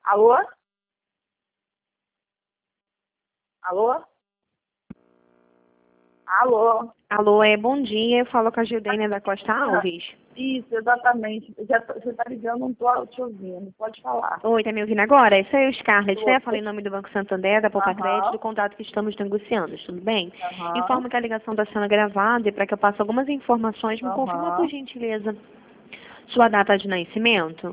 Alô? Alô? Alô? Alô, bom dia. Eu falo com a Gildênia da Costa Alves. Isso, exatamente. Você está ligando, não estou te ouvindo. Pode falar. Oi, tá me ouvindo agora? Isso aí é o Scarlett, Tô. né? Falei em nome do Banco Santander, da Poupa Crédito, Aham. do contrato que estamos negociando, tudo bem? Aham. Informo que a ligação está sendo gravada e para que eu passe algumas informações, me confirma por Aham. gentileza sua data de nascimento,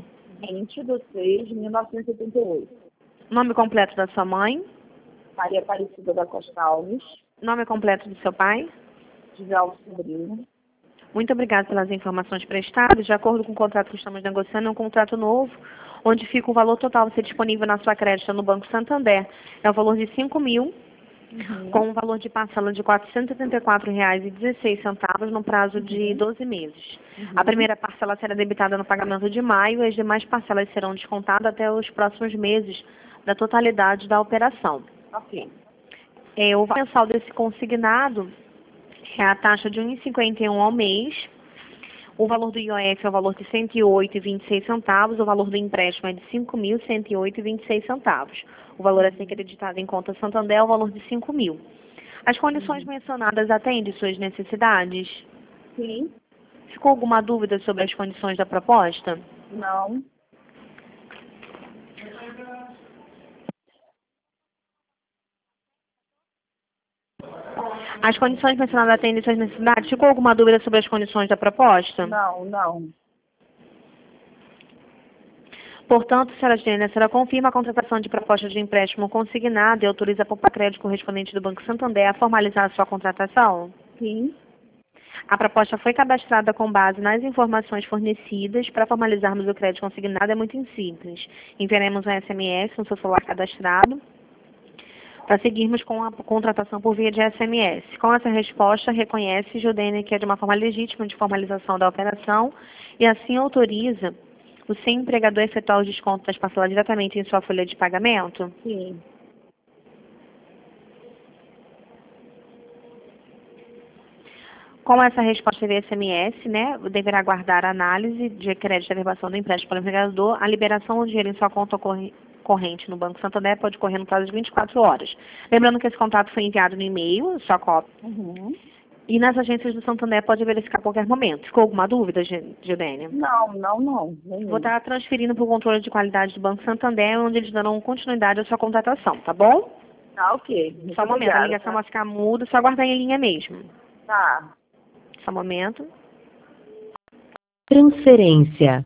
20/6/1978. nome completo da sua mãe, Maria Aparecida da Costa Alves, nome completo do seu pai. José Alves Sobrinho. Muito obrigada pelas informações prestadas. De acordo com o contrato que estamos negociando, é um contrato novo, onde fica o valor total a ser disponível na sua crédito no Banco Santander. É o valor de 5 mil, com um valor de parcela de R$ 474,16 no prazo de 12 meses. A primeira parcela será debitada no pagamento de maio e as demais parcelas serão descontadas até os próximos meses da totalidade da operação. Ok. O valor mensal desse consignado é a taxa de R$ 1,51 ao mês. O valor do IOF é o valor de R$ 108,26. O valor do empréstimo é de R$ 5.108,26. O valor a ser acreditado em conta Santander é o valor de R$ 5 mil. As condições mencionadas atendem suas necessidades? Sim. Ficou alguma dúvida sobre as condições da proposta? Não. As condições mencionadas atendem suas necessidades? Ficou alguma dúvida sobre as condições da proposta? Não. Portanto, senhora Gênia, a senhora confirma a contratação de proposta de empréstimo consignado e autoriza a Poupa Crédito correspondente do Banco Santander a formalizar a sua contratação? Sim. A proposta foi cadastrada com base nas informações fornecidas. Para formalizarmos o crédito consignado é muito simples. Enviaremos um SMS no seu celular cadastrado para seguirmos com a contratação por via de SMS. Com essa resposta, reconhece Judênia que é de uma forma legítima de formalização da operação e assim autoriza o seu empregador a efetuar o desconto das parcelas diretamente em sua folha de pagamento? Sim. Com essa resposta via SMS, né, deverá aguardar a análise de crédito de averbação do empréstimo pelo empregador. A liberação do dinheiro em sua conta corrente no Banco Santander pode ocorrer no prazo de 24 horas. Lembrando que esse contato foi enviado no e-mail, sua cópia. Uhum. E nas agências do Santander pode verificar a qualquer momento. Ficou alguma dúvida, Gildênia? Não. Vou Nenhum. estar transferindo para o controle de qualidade do Banco Santander, onde eles darão continuidade à sua contratação, tá bom? Tá, ok. Muito Só um momento, a obrigada, ligação tá? vai ficar muda, só aguardar em linha mesmo. Tá. Só um momento. Transferência.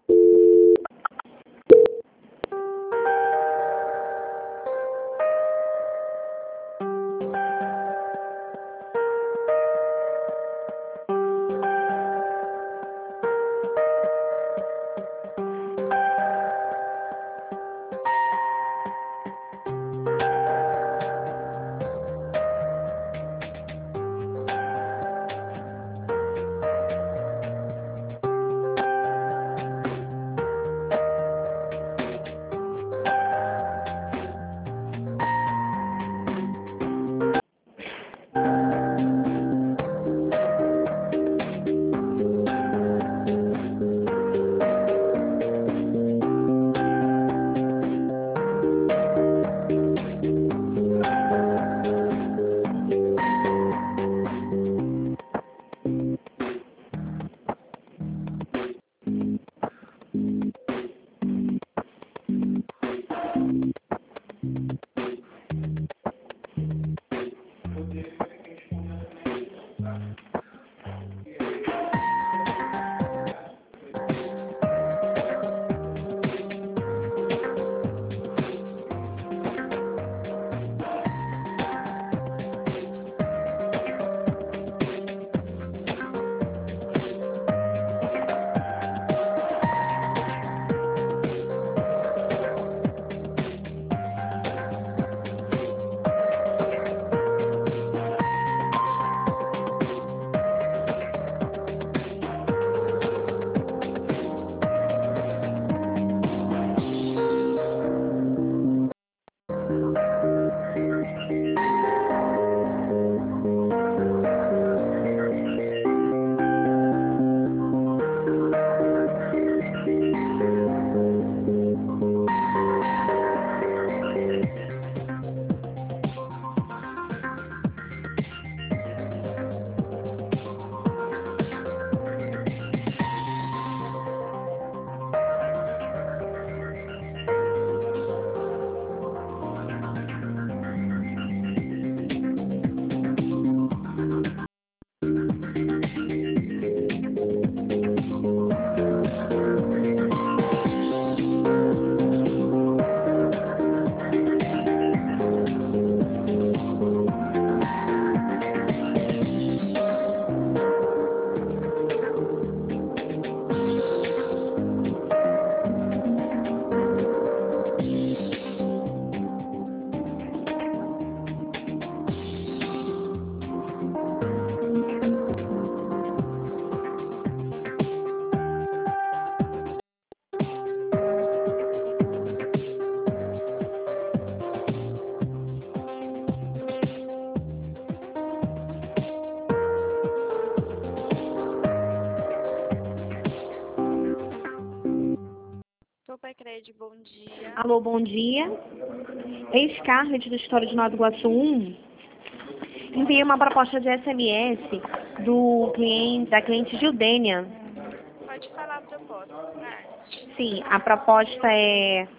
bom dia. Alô, bom dia. Scarlett, do Escritório de Nova Iguaçu 1. Enviei uma proposta de SMS da cliente Gildênia. Pode falar a proposta, Scarlett. Sim, a proposta é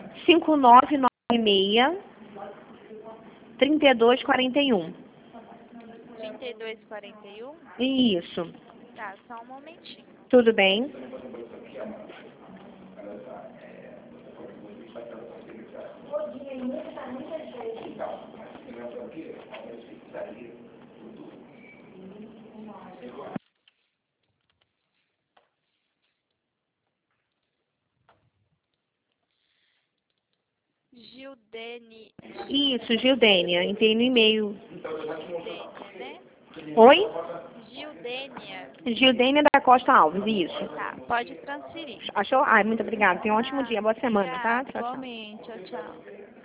5996 3241. 3241? Isso. Tá, só um momentinho. Tudo bem? Gildene, Isso, Gildênia. Enviei no e-mail. Gildênia, né? Oi? Gildênia. Gildênia da Costa Alves, isso. Tá, pode transferir. Achou? Ai, muito obrigada. Tenha um ótimo dia, boa semana, tá? Obrigada, Tchau, tchau. igualmente. Tchau, tchau.